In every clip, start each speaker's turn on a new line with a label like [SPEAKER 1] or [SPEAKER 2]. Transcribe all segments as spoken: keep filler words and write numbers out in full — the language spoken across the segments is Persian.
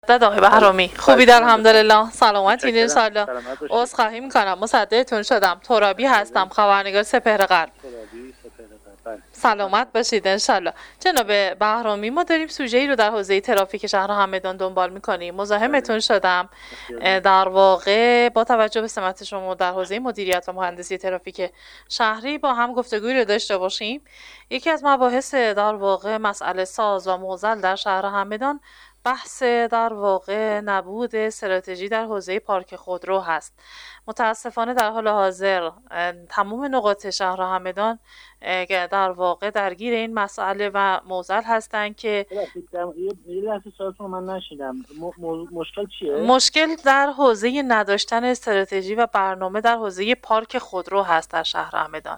[SPEAKER 1] داد آقای بهرامی خوبی در الحمدلله. سلامتین ان شاء الله. عذرخواهی میکنم مصدقتون شدم. ترابی هستم، خبرنگار سپهر غرب. سلامت باشید ان شاء الله. جناب بهرامی، ما داریم سوژه‌ای رو در حوزه ترافیک شهر همدان دنبال میکنیم. مزاحمتون شدم. در واقع با توجه به سمت شما در حوزه مدیریت و مهندسی ترافیک شهری با هم گفتگویی رو داشته باشیم. یکی از مباحث در واقع مسئله ساز و معضل در شهر همدان بحث در واقع نبود استراتژی در حوزه پارک خودرو هست. متاسفانه در حال حاضر تمام نقاط شهر همدان در واقع درگیر این مسئله و معضل هستند که
[SPEAKER 2] یه لحظه سوالتون من نشیدم. مشکل چیه؟
[SPEAKER 1] مشکل در حوزه نداشتن استراتژی و برنامه در حوزه پارک خودرو هست در شهر همدان.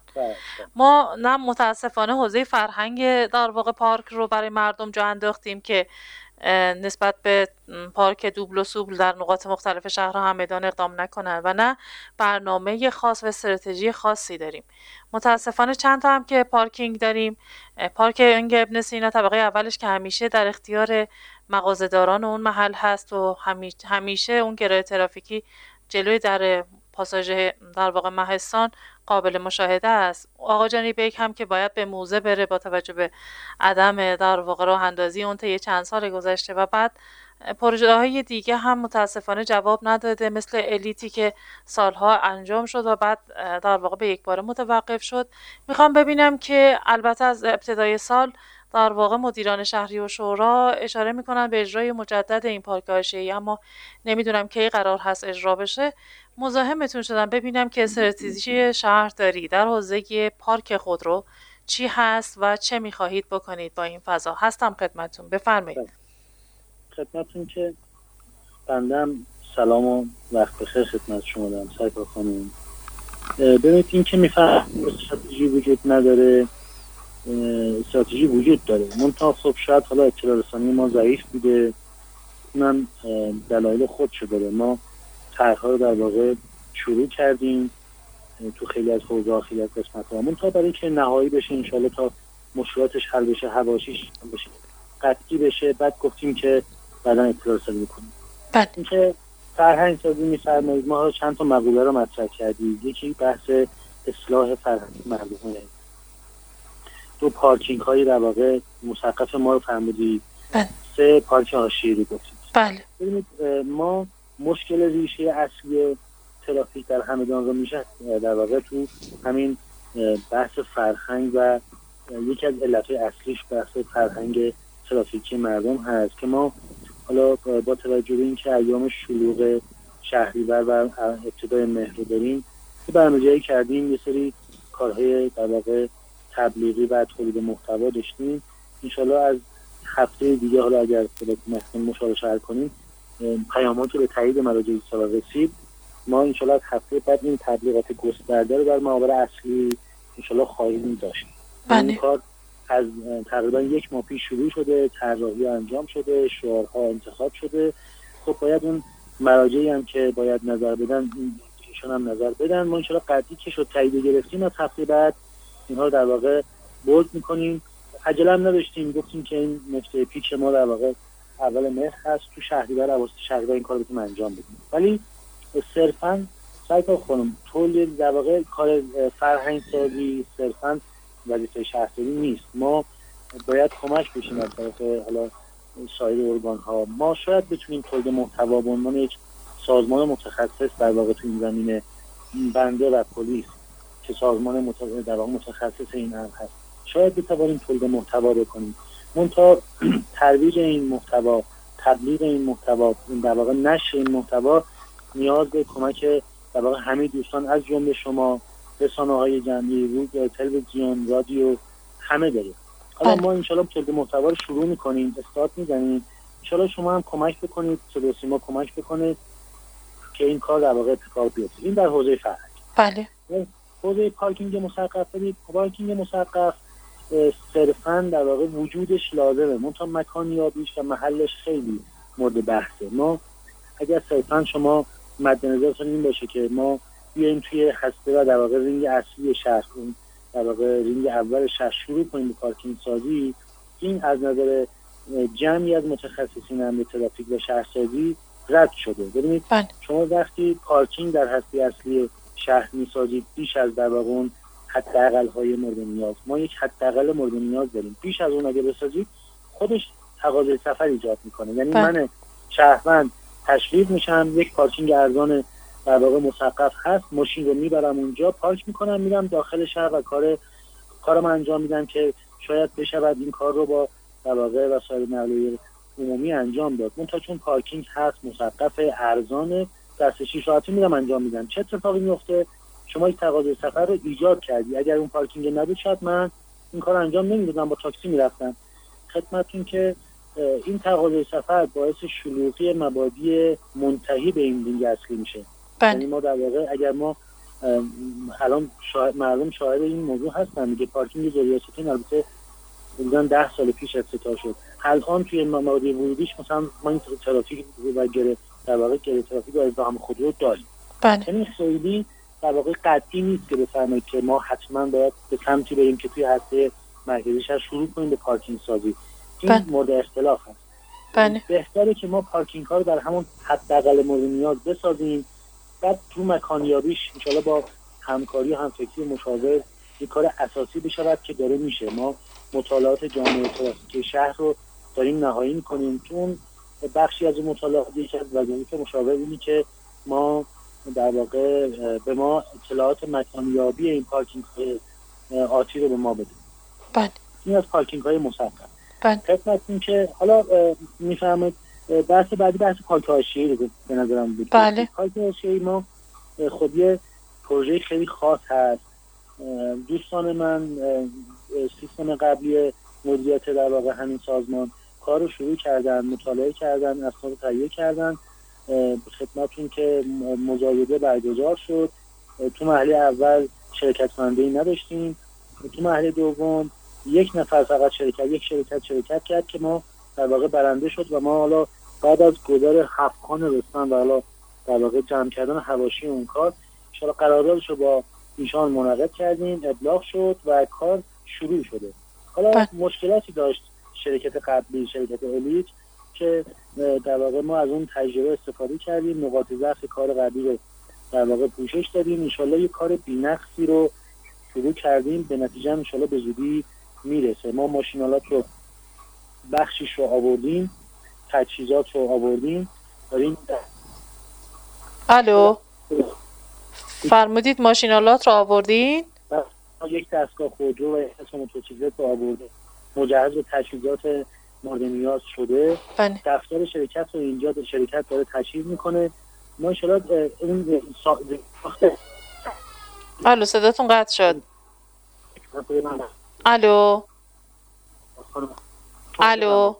[SPEAKER 1] ما نه متاسفانه حوزه فرهنگ در واقع پارک رو برای مردم جا انداختیم که نسبت به پارک دوبل و سوبل در نقاط مختلف شهر همدان اقدام نکنن و نه برنامه خاص و استراتژی خاصی داریم. متاسفانه چند تا هم که پارکینگ داریم. پارکینگ ابن سینا طبقه اولش که همیشه در اختیار مغازه‌داران اون محل هست و همیشه اون گره ترافیکی جلوی در پاساژ در واقع مهستان قابل مشاهده است. آقا جانی بیک هم که باید به موزه بره با توجه به عدم در واقع راه اندازی اون طی چند سال گذشته و بعد پروژه های دیگه هم متاسفانه جواب نداده، مثل الیتی که سالها انجام شد و بعد در واقع به یک باره متوقف شد. میخوام ببینم که البته از ابتدای سال در واقع مدیران شهری و شورا اشاره میکنن به اجرای مجدد این پارک حاشیه‌ای، اما نمیدونم کی قرار هست اجرا بشه. مزاحمتون شدم ببینم که استراتژی شهرداری در حوزه پارک خودرو چی هست و چه میخواهید بکنید با این فضا. هستم خدمتتون، بفرمایید.
[SPEAKER 2] خدمتتون که بندم سلام و وقت بخیر خدمت شما دارم سایپا خانم. ببینید این که میفهم استراتژی وجود نداره، استراتژی وجود داره، منتها خب شاید حالا اطلاع رسانی ما ضعیف بوده، اونم دلایل خودشو داره. ما طرح‌ها رو در واقع شروع کردیم تو خیلی از حوزه‌ها، خیلی از قسمت‌ها، منتها برای اینکه نهایی بشه انشالله تا مشکلاتش حل بشه، حواشیش بشه، قطعی بشه، بعد گفتیم که بعدا اطلاع رسانی می‌کنیم.
[SPEAKER 1] بله.
[SPEAKER 2] اینکه فرهنگ سازی می‌فرمایید، ما چند تا مقوله رو مطرح کردیم. یکی بحث اصلاح فرهنگ مردمه، دو پارکینگ های در واقع مسقف ما رو فرمودید،
[SPEAKER 1] بله.
[SPEAKER 2] سه پارک حاشیه‌ای رو گفتید.
[SPEAKER 1] بله.
[SPEAKER 2] ببینید ما مشکل ریشه اصلی ترافیک در همدان رو میشه در واقع تو همین بحث فرهنگ و یکی از علتهای اصلیش بحث فرهنگ ترافیکی مردم هست که ما حالا با توجه به اینکه ایام شلوغ شهریور و ابتدای مهر رو داریم که برنامه‌ریزی کردیم، یه سری کارهای در واقع تبلیغی و تولید محتوا داشتیم. انشالله از هفته دیگه حالا اگر مثلا مشاوره شهر کنیم پیامات رو به تایید مراجع سال رسید، ما انشالله از هفته بعد این تبلیغات گسترده رو در محاور اصلی انشالله خواهیم داشت. این کار از تقریبا یک ماه پیش شروع شده، طراحی انجام شده، شعارها انتخاب شده. خب باید اون مراجعی هم که باید نظر بدن ایشون هم نظر بدن. ما انشالله قطعی که شد تایید گرفتیم، از هفته بعد اینها رو در واقع بولد میکنیم. عجله هم نداشتیم، گفتیم که این نقطه پیک ما در واقع اول مهر هست، تو شهریور اواسط شهریور این کار رو بتونیم انجام بدیم. ولی صرفاً سایپا خانم تولید در واقع کار فرهنگ سازی صرفاً وظیفه شهرداری نیست. ما باید کمک بشیم از طرف حالا سایر ارگان ها. ما شاید بتونیم تولید محتوا به عنوان یک سازمان متخصص در واقع تو این زمینه، بنده و پلیس که سازمان در واقع متخصص این امر هست، شاید بتوانیم تولید محتوا بکنیم. منتها ترویج این محتوا، تبلیغ این محتوا، در واقع نشر این محتوا نیاز به کمک در واقع همه دوستان از جمله شما، رسانه‌های جمعی، روی تلویزیون، رادیو، همه داریم. حالا ما انشالله تولید محتوا رو شروع می‌کنیم، استارت می‌زنیم. انشالله شما هم کمک بکنید، صدا و سیما کمک بکنید که این کار در واقع اتفاق بیفته. این در حوزه فرهنگ.
[SPEAKER 1] بله.
[SPEAKER 2] حوزه پارکینگ مسقف، ببینید پارکینگ مسقف صرفاً در واقع وجودش لازمه، منتها مکانیابیش و محلش خیلی مورد بحثه. ما اگر صرفاً شما مد نظرتون این باشه که ما بیایم توی هسته و در واقع رینگ اصلی شهر، در واقع رینگ اول شهر شروع کنیم به پارکینگ سازی، این از نظر جمعی از متخصصین امر ترافیک و شهرسازی رد شده. ببینید شما وقتی پارکینگ در هسته اصلی شهر میسازید بیش از در واقع اون حداقل های مورد نیاز، ما یک حداقل مورد نیاز داریم، بیش از اون اگه بسازید خودش تقاضای سفر ایجاد میکنه. یعنی بله. من شهروند تشویق میشم، یک پارکینگ ارزان در واقع مسقف هست، ماشین رو میبرم اونجا پارک میکنم، میرم داخل شهر و کار کارم انجام میدم که شاید بشود این کار رو با در واقع وسایل نقلیه عمومی انجام داد. منتها چون پارکینگ هست، مسقف، ارزان، دست شیش ساعتی میرم انجام میدم. چه اتفاقی میفته؟ شما یک تقاضای سفر رو ایجاد کردی. اگر اون پارکینگ نبود شاید من این کار انجام نمیدادم، با تاکسی میرفتم. خدمتتون که این تقاضای سفر باعث شلوغی مبادی منتهی به این لینک اصلی میشه. یعنی ما در واقع اگر ما الان شاهد مردم شاهد این موضوع هستن میگه پارکینگ ریاستین البته بودن ده سال پیش افتتاح شد، الان توی مبادی ورودیش مثلا ما این ترافیک و گره در واقع گره ترافیک و ازدحام خودرو داریم.
[SPEAKER 1] بله.
[SPEAKER 2] یعنی خیلی در واقع قطعی نیست که بفرمایید که ما حتما باید به سمتی بریم که توی هسته مرکزی شهر شروع کنیم به پارکینگ سازی. این بله. مورد اختلاف هست.
[SPEAKER 1] بله.
[SPEAKER 2] بهتره که ما پارکینگ ها رو در همون حداقل مورد نیاز بسازیم، بعد تو مکانیابیش انشالله با همکاری و همفکری مشاور یک کار اساسی بشود که داره میشه. ما مطالعات جامعه ترافیک شهر رو داریم نهایی میکنیم. چون بخشی از اون مطالعات یکی از وظایف مشاور اینه که ما در واقع به ما اطلاعات مکانیابی این پارکینگ آتی رو به ما بده.
[SPEAKER 1] بله.
[SPEAKER 2] این از پارکینگ های مسقف.
[SPEAKER 1] بله.
[SPEAKER 2] خدمتتون که حالا میفهمید بحث بعدی بحث پارک حاشیه‌ای رو به نظرم بود.
[SPEAKER 1] بله.
[SPEAKER 2] پارک حاشیه‌ای ما خب یه پروژه خیلی خاص هست. دوستان من سیستم قبلی مدیریت در واقع همین سازمان کار رو شروع کردن، مطالعه کردن، اسناد تهیه کردن. خدمتتون که مزایده برگزار شد. تو مرحله اول شرکت کننده‌ای نداشتیم، تو مرحله دوم یک نفر فقط شرکت یک شرکت شرکت کرد که ما در واقع برنده شد و ما حالا بعد از گذار هفت خان رستم و حالا در واقع جمع کردن حواشی اون کار ان شاءالله قراردادش رو با ایشان منعقد کردیم، ابلاغ شد و کار شروع شده. حالا بله. مشکلاتی داشت شرکت قبلی، شرکت الیت، که در واقع ما از اون تجربه استفاده کردیم، نقاط ضعف کار قبلی رو در واقع پوشش دادیم. ان شاءالله یه کار بی‌نقصی رو شروع کردیم، به نتیجه ان شاءالله به زودی میرسه. ما ماشینالات رو بخشیش رو آوردیم، تجهیزات رو آوردیم، داریم.
[SPEAKER 1] الو فرمودید ماشینالات رو آوردین؟
[SPEAKER 2] یک دستگاه خودرو و یک دستگاه موتورسیکلت رو آوردیم، مجهز به تجهیزات مورد نیاز شده.
[SPEAKER 1] بله.
[SPEAKER 2] دفتر شرکت رو اینجا شرکت داره تجهیز میکنه. ما ان شاءالله این ساخت
[SPEAKER 1] الو صداتون قطع شد. الو الو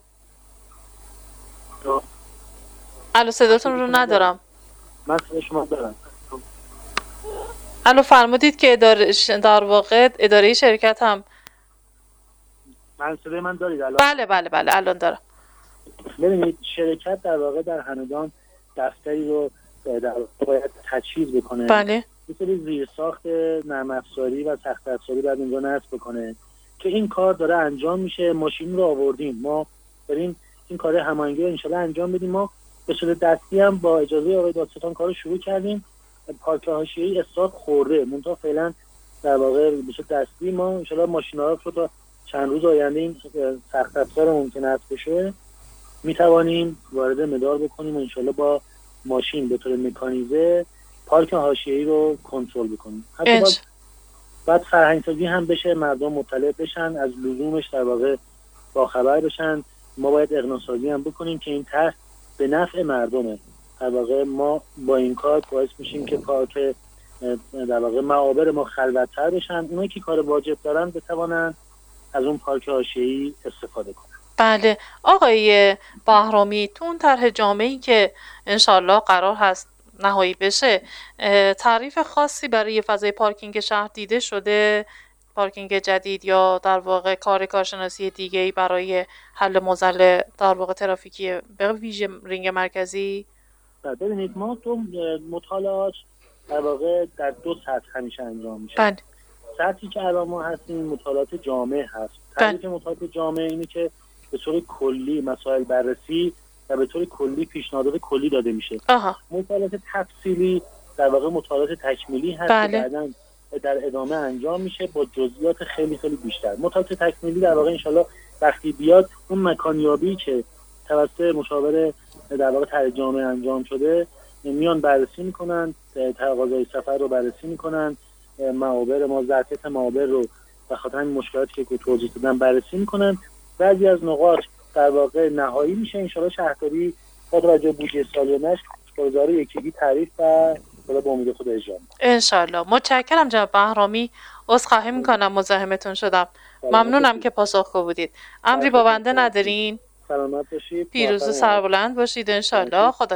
[SPEAKER 1] الو صداتون رو ندارم.
[SPEAKER 2] من صدا شما دارم.
[SPEAKER 1] الو فرمودید که اداره در واقع اداره شرکت هم
[SPEAKER 2] من صدای من دارید الان؟
[SPEAKER 1] بله بله بله الان دارم.
[SPEAKER 2] ببینید شرکت در واقع در همدان دفتری رو در واقع باید تجهیز بکنه.
[SPEAKER 1] بله.
[SPEAKER 2] یه سری زیرساخت نرم افزاری و سخت افزاری باید اینجا نصب بکنه که این کار داره انجام میشه. ماشین رو آوردیم، ما داریم این کار هماهنگی رو ان شاءالله انجام بدیم. ما به صورت دستی هم با اجازه آقای دادستان کارو شروع کردیم. پارک حاشیه‌ای استاد خورده، منتها فعلا در واقع به صورت دستی ما ان شاءالله ماشینا رو تا چند روز آینده این سخت افزار ممکن است بشه میتوانیم وارد مدار بکنیم و ان شاءالله با ماشین به طور مکانیزه پارک حاشیه‌ای رو کنترل بکنیم. حتی بعد بعد فرهنگ‌سازی هم بشه، مردم مطلع بشن، از لزومش در واقع باخبر بشن. ما باید اقناع‌سازی هم بکنیم که این طرح به نفع مردمه. در واقع ما با این کار باعث میشیم که پارک در واقع معابر ما خلوت‌تر بشن، اونایی که کار واجب دارن بتوانن از اون پارک حاشیه‌ای استفاده کنن.
[SPEAKER 1] بله آقای بهرامی، تو اون طرح جامعی که انشالله قرار هست نهایی بشه تعریف خاصی برای فضای پارکینگ شهر دیده شده؟ پارکینگ جدید یا در واقع کار کارشناسی دیگه‌ای برای حل معضل در واقع ترافیکی به ویژه رینگ مرکزی؟
[SPEAKER 2] ببینید ما تو مطالعات در واقع در دو سطح همیشه انجام میشه.
[SPEAKER 1] بله.
[SPEAKER 2] سطحی که الان ما هستیم مطالعات جامع هست. تعریف مطالعات جامع اینه که به طور کلی مسائل بررسی و به طور کلی پیشنهادات کلی داده میشه. مطالعات تفصیلی در واقع مطالعات تکمیلی هست که بعداً در ادامه انجام میشه با جزئیات خیلی خیلی بیشتر. مطالعات تکمیلی در واقع انشالله وقتی بیاد اون مکانیابی که توسط مشاور در واقع ترجمه انجام شده میان بررسی میکنن، تقاضای سفر رو بررسی میکنن، معابر ما ظرفیت معابر رو به خاطر این مشکلاتی که توضیح دادم بررسی میکنن. بعضی از نقاط در واقع نهایی میشه. انشالله شهرداری با توجه به بودجه سالیانش گزار یکیگی تعریف و خدا به امید خود اجرا میکنه.
[SPEAKER 1] انشالله. متشکرم جناب بهرامی. عذرخواهی میکنم مزاحمتون شدم. ممنونم که پاسخگو بودید. امری با بنده ندارین؟
[SPEAKER 2] سلامت باشید.
[SPEAKER 1] پیروز و سربلند باشید انشالله. خدا